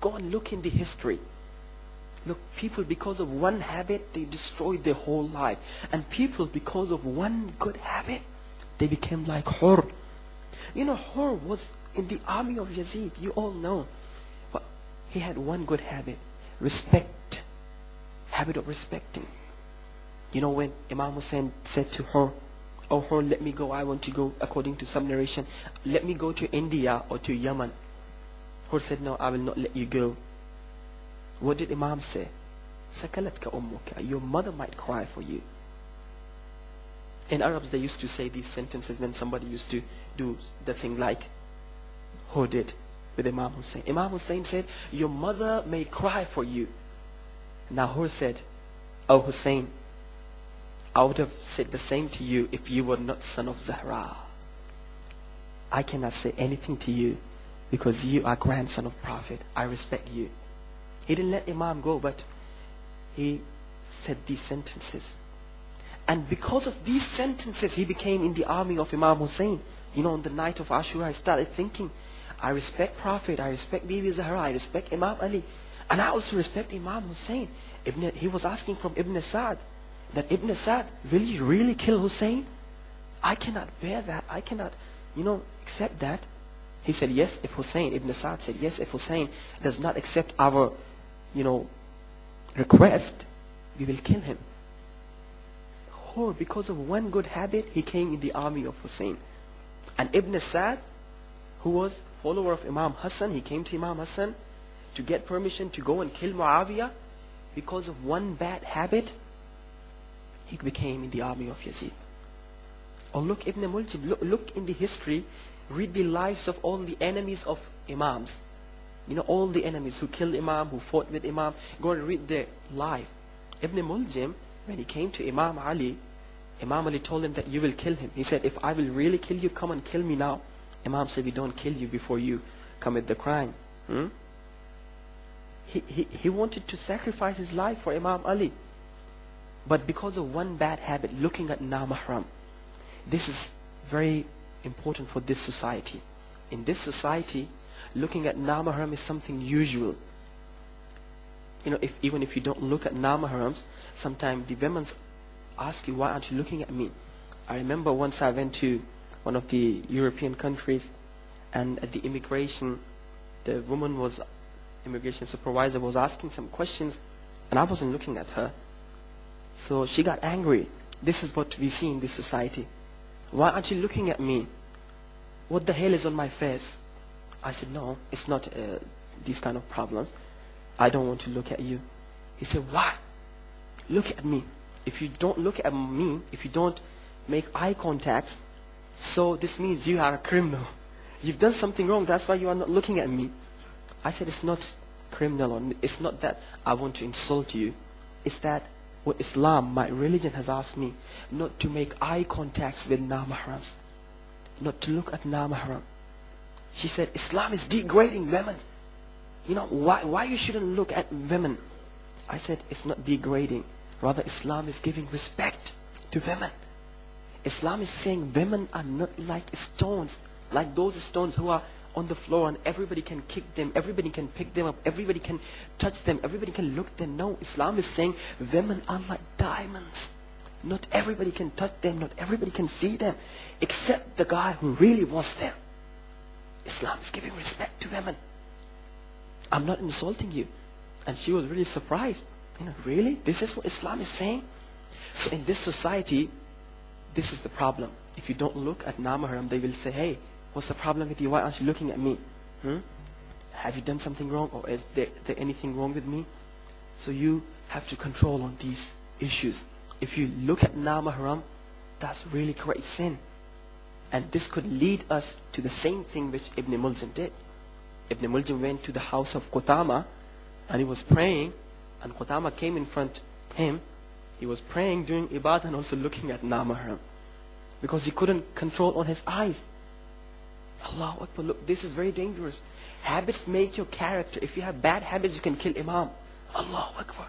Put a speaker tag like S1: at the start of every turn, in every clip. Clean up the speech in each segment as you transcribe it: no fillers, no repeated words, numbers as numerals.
S1: Go and look in the history. Look, people because of one habit, they destroyed their whole life. And people because of one good habit, they became like Hur. You know, Hur was in the army of Yazid. You all know. But he had one good habit. Respect. Habit of respecting. You know when Imam Hussein said to Hur, "Oh Hur, let me go. I want to go," according to some narration, "let me go to India or to Yemen." Hur said, "No, I will not let you go." What did Imam say? "Sakalatka ummuka." Your mother might cry for you. In Arabs, they used to say these sentences when somebody used to do the thing like Hur did with Imam Hussein. Imam Hussein said, "Your mother may cry for you." Now Hur said, "Oh Hussein, I would have said the same to you if you were not son of Zahra. I cannot say anything to you because you are grandson of Prophet. I respect you." He didn't let Imam go, but he said these sentences. And because of these sentences, he became in the army of Imam Hussein. You know, on the night of Ashura, I started thinking, I respect Prophet, I respect Bibi Zahra, I respect Imam Ali, and I also respect Imam Hussein. He was asking from Ibn Sa'd, that Ibn Sa'd, will you really kill Hussein? I cannot bear that. I cannot, accept that. He said, yes, if Hussein, Ibn Sa'd said, yes, if Hussein does not accept our, request, we will kill him. Or because of one good habit, he came in the army of Hussein. And Ibn Sa'd, who was follower of Imam Hassan, he came to Imam Hassan to get permission to go and kill Muawiyah. Because of one bad habit, he became in the army of Yazid. Or look, Ibn Muljim, look in the history, read the lives of all the enemies of Imams. All the enemies who killed Imam, who fought with Imam, go and read their life. Ibn Muljim, when he came to Imam Ali told him that you will kill him. He said, if I will really kill you, come and kill me now. Imam said, we don't kill you before you commit the crime. He wanted to sacrifice his life for Imam Ali. But because of one bad habit, looking at na-mahram, this is very important for this society. In this society, looking at na-mahram is something usual. Even if you don't look at na-mahrams, sometimes the women ask you, why aren't you looking at me? I remember once I went to one of the European countries, and at the immigration, the immigration supervisor was asking some questions, and I wasn't looking at her. So she got angry. This is what we see in this society. Why aren't you looking at me? What the hell is on my face? I said, no, it's not these kind of problems. I don't want to look at you. He said, why? Look at me. If you don't look at me, if you don't make eye contact, so this means you are a criminal. You've done something wrong, that's why you are not looking at me. I said, it's not criminal, or it's not that I want to insult you. It's that what Islam, my religion, has asked me, not to make eye contacts with na-mahrams, not to look at na-mahram. She said, Islam is degrading women. Why you shouldn't look at women? I said, it's not degrading. Rather, Islam is giving respect to women. Islam is saying women are not like stones, like those stones who are on the floor and everybody can kick them, everybody can pick them up, everybody can touch them, everybody can look at them. No, Islam is saying women are like diamonds. Not everybody can touch them, not everybody can see them, except the guy who really wants them. Islam is giving respect to women. I'm not insulting you. And she was really surprised. Really? This is what Islam is saying? So in this society, this is the problem. If you don't look at na-mahram, they will say, hey, what's the problem with you? Why aren't you looking at me? Have you done something wrong, or is there anything wrong with me? So you have to control on these issues. If you look at na-mahram, that's really great sin. And this could lead us to the same thing which Ibn Muljim did. Ibn Muljim went to the house of Qutama and he was praying, and Qutama came in front of him. He was praying, doing ibadah, and also looking at na-mahram because he couldn't control on his eyes. Allahu Akbar, look, this is very dangerous. Habits make your character. If you have bad habits, you can kill Imam. Allahu Akbar.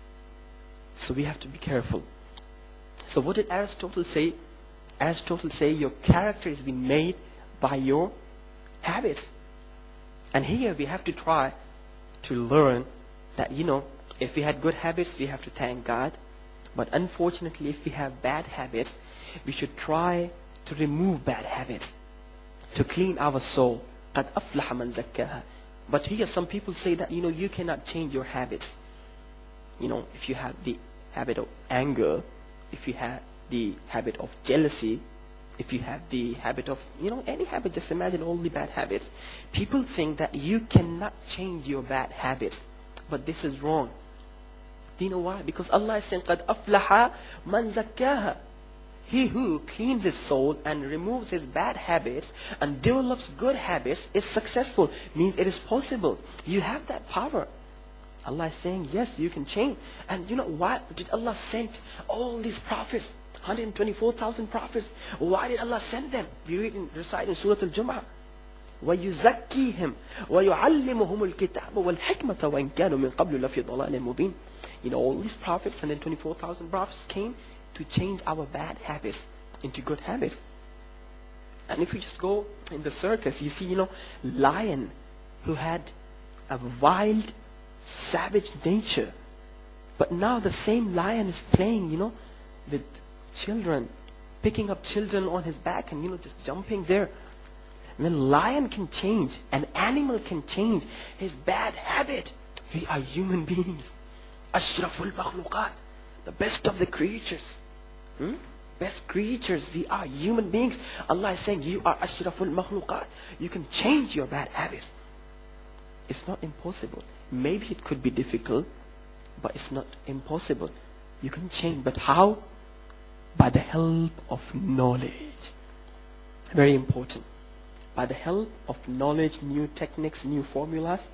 S1: So we have to be careful. So what did Aristotle say? Aristotle say your character is being made by your habits. And here we have to try to learn that, if we had good habits, we have to thank God. But unfortunately, if we have bad habits, we should try to remove bad habits, to clean our soul. قَدْ أَفْلَحَ مَنْ زَكَّاهَا. But here some people say that, you cannot change your habits. If you have the habit of anger, if you have the habit of jealousy, if you have the habit of, any habit, just imagine all the bad habits. People think that you cannot change your bad habits. But this is wrong. Do you know why? Because Allah is saying, قَدْ أَفْلَحَ مَنْ زَكَّاهَا. He who cleans his soul and removes his bad habits and develops good habits is successful. Means it is possible. You have that power. Allah is saying, yes, you can change. And why did Allah send all these prophets? 124,000 prophets. Why did Allah send them? We recite in Surah Al-Jumu'ah. وَيُزَكِّيهِمْ وَيُعَلِّمُهُمُ الْكِتَابَ وَالْحِكْمَةَ وَإِنْ كَانُوا مِنْ قَبْلُ لَفِي ضَلَالٍ مُبِينٍ. All these prophets, 124,000 prophets came to change our bad habits into good habits. And if you just go in the circus, you see, lion who had a wild, savage nature. But now the same lion is playing, with children, picking up children on his back and, just jumping there. When lion can change, an animal can change his bad habit. We are human beings. Ashraful makhluqat, the best of the creatures. Best creatures, we are human beings. Allah is saying, you are ashraful makhluqat. You can change your bad habits. It's not impossible. Maybe it could be difficult, but it's not impossible. You can change, but how? By the help of knowledge. Very important. By the help of knowledge, new techniques, new formulas,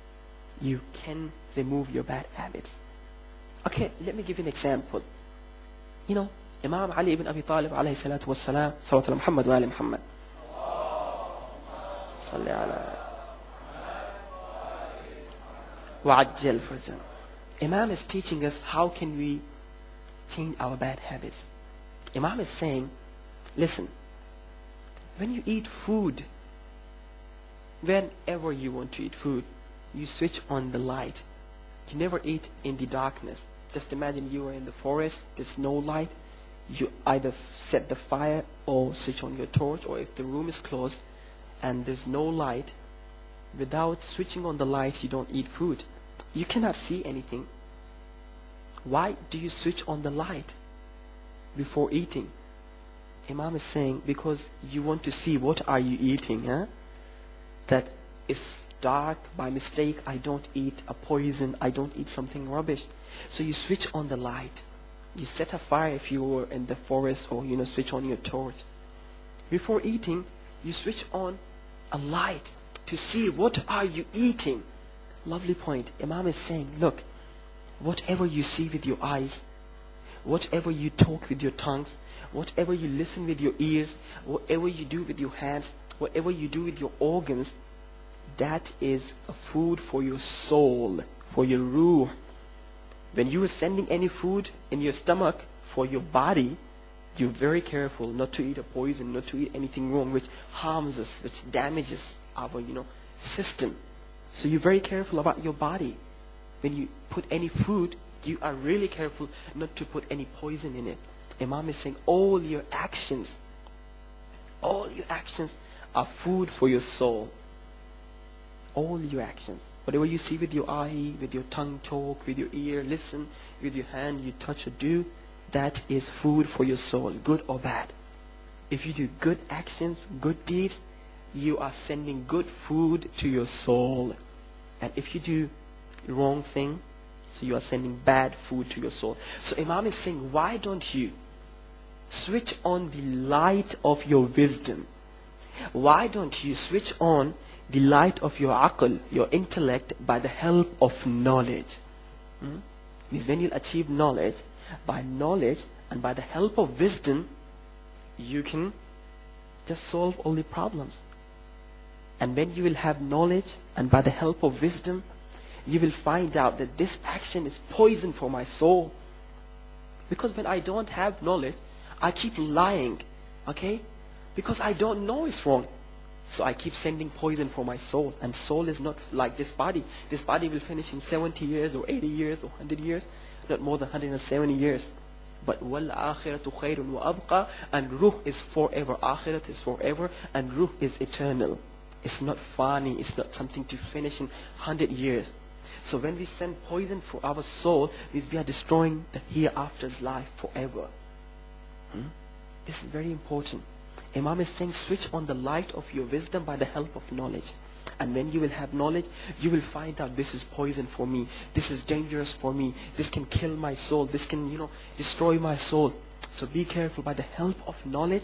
S1: you can remove your bad habits. Okay, let me give you an example. Imam Ali ibn Abi Talib alayhi salatu wassalam, salawat ala Muhammad wa ala Muhammad. Salli ala wa'ajjal farjan. Imam is teaching us how can we change our bad habits. Imam is saying, listen, when you eat food, whenever you want to eat food, you switch on the light. You never eat in the darkness. Just imagine you are in the forest, there's no light. You either set the fire or switch on your torch, or if the room is closed and there's no light, without switching on the light, you don't eat food. You cannot see anything. Why do you switch on the light before eating? Imam is saying, because you want to see what are you eating, that is dark, by mistake I don't eat a poison, I don't eat something rubbish. So you switch on the light. You set a fire if you were in the forest, or switch on your torch. Before eating, you switch on a light to see what are you eating. Lovely point. Imam is saying, look, whatever you see with your eyes, whatever you talk with your tongues, whatever you listen with your ears, whatever you do with your hands, whatever you do with your organs, that is a food for your soul, for your ruh. When you are sending any food in your stomach for your body, you're very careful not to eat a poison, not to eat anything wrong which harms us, which damages our, system. So you're very careful about your body. When you put any food, you are really careful not to put any poison in it. Imam is saying all your actions are food for your soul. All your actions. Whatever you see with your eye, with your tongue talk, with your ear listen, with your hand you touch or do, that is food for your soul, good or bad. If you do good actions, good deeds, you are sending good food to your soul. And if you do wrong thing, so you are sending bad food to your soul. So Imam is saying, why don't you switch on the light of your wisdom? Why don't you switch on the light of your aql, your intellect, by the help of knowledge? Means when you achieve knowledge, by knowledge and by the help of wisdom, you can just solve all the problems. And when you will have knowledge and by the help of wisdom, you will find out that this action is poison for my soul. Because when I don't have knowledge, I keep lying, okay? Because I don't know it's wrong. So I keep sending poison for my soul. And soul is not like this body. This body will finish in 70 years or 80 years or 100 years. Not more than 170 years. But wal akhiratu khayrun wa abqa, and ruh is forever. Akhirat is forever and ruh is eternal. It's not fani. It's not something to finish in 100 years. So when we send poison for our soul, means we are destroying the hereafter's life forever. This is very important. Imam is saying, switch on the light of your wisdom by the help of knowledge. And when you will have knowledge, you will find out this is poison for me. This is dangerous for me. This can kill my soul. This can, destroy my soul. So be careful. By the help of knowledge,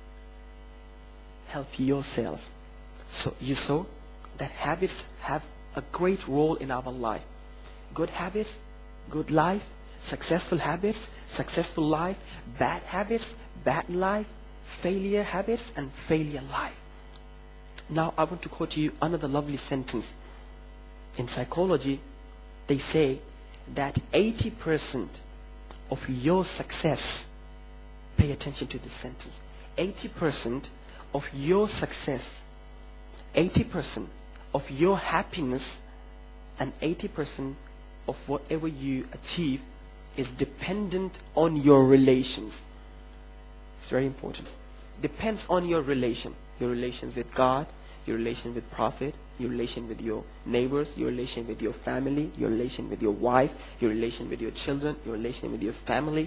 S1: help yourself. So you saw that habits have a great role in our life. Good habits, good life. Successful habits, successful life. Bad habits, bad life. Failure habits and failure life. Now I want to quote you another lovely sentence. In psychology, they say that 80% of your success, pay attention to this sentence, 80% of your success, 80% of your happiness, and 80% of whatever you achieve is dependent on your relations. It's very important. Depends on your relations with God, your relation with Prophet, your relation with your neighbors, your relation with your family, your relation with your wife, your relation with your children, your relation with your family.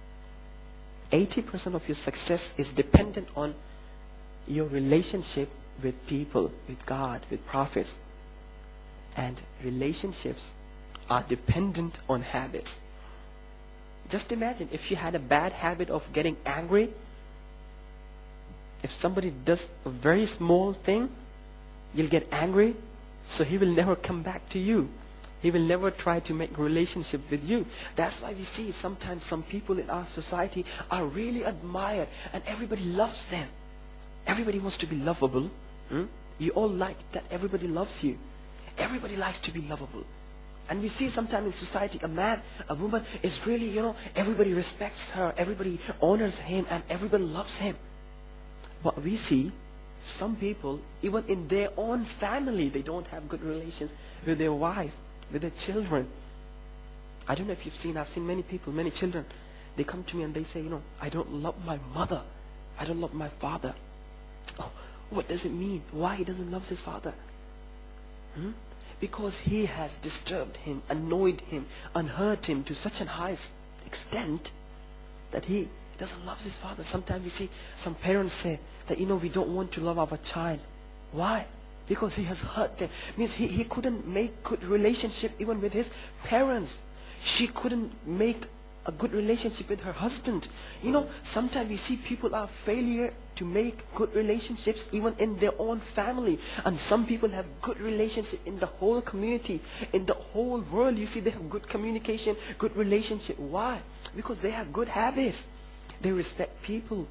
S1: 80% of your success is dependent on your relationship with people, with God, with prophets. And relationships are dependent on habits. Just imagine if you had a bad habit of getting angry. If somebody does a very small thing, you'll get angry, so he will never come back to you. He will never try to make a relationship with you. That's why we see sometimes some people in our society are really admired and everybody loves them. Everybody wants to be lovable. You all like that everybody loves you. Everybody likes to be lovable. And we see sometimes in society a man, a woman is really, everybody respects her, everybody honors him, and everybody loves him. But we see some people, even in their own family, they don't have good relations with their wife, with their children. I don't know if you've seen, I've seen many people, many children, they come to me and they say, I don't love my mother. I don't love my father. Oh, what does it mean? Why he doesn't love his father? Because he has disturbed him, annoyed him, unhurt him to such a high extent that he doesn't love his father. Sometimes we see some parents say that, we don't want to love our child. Why? Because he has hurt them. Means he couldn't make good relationship even with his parents. She couldn't make a good relationship with her husband. Sometimes we see people are failure to make good relationships even in their own family. And some people have good relationship in the whole community, in the whole world. You see they have good communication, good relationship. Why? Because they have good habits. They respect people.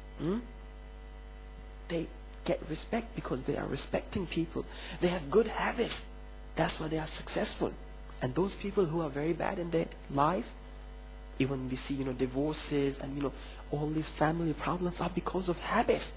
S1: They get respect because they are respecting people. They have good habits. That's why they are successful. And those people who are very bad in their life, even we see, divorces and, all these family problems are because of habits.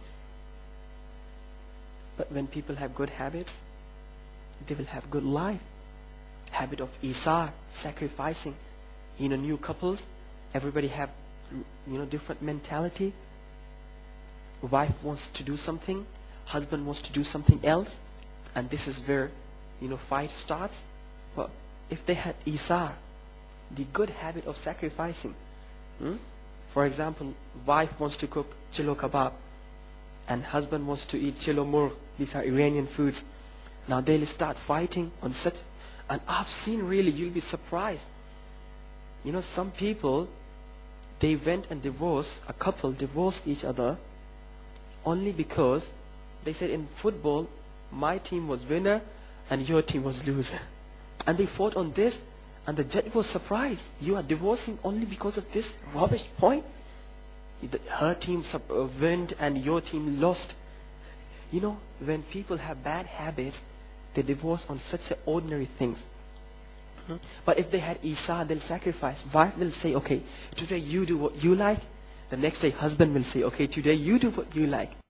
S1: But when people have good habits, they will have good life. Habit of Isar, sacrificing. New couples, everybody have, different mentality. Wife wants to do something, husband wants to do something else, and this is where, fight starts. But if they had Isar, the good habit of sacrificing. For example, wife wants to cook chilo kebab and husband wants to eat chilo murg. These are Iranian foods. Now they'll start fighting on such, and I've seen really, you'll be surprised. Some people, they went and divorced, a couple divorced each other only because they said in football, my team was winner and your team was loser. And they fought on this. And the judge was surprised. You are divorcing only because of this rubbish point? Her team won and your team lost. When people have bad habits, they divorce on such ordinary things. But if they had Isa, they'll sacrifice. Wife will say, okay, today you do what you like. The next day husband will say, okay, today you do what you like.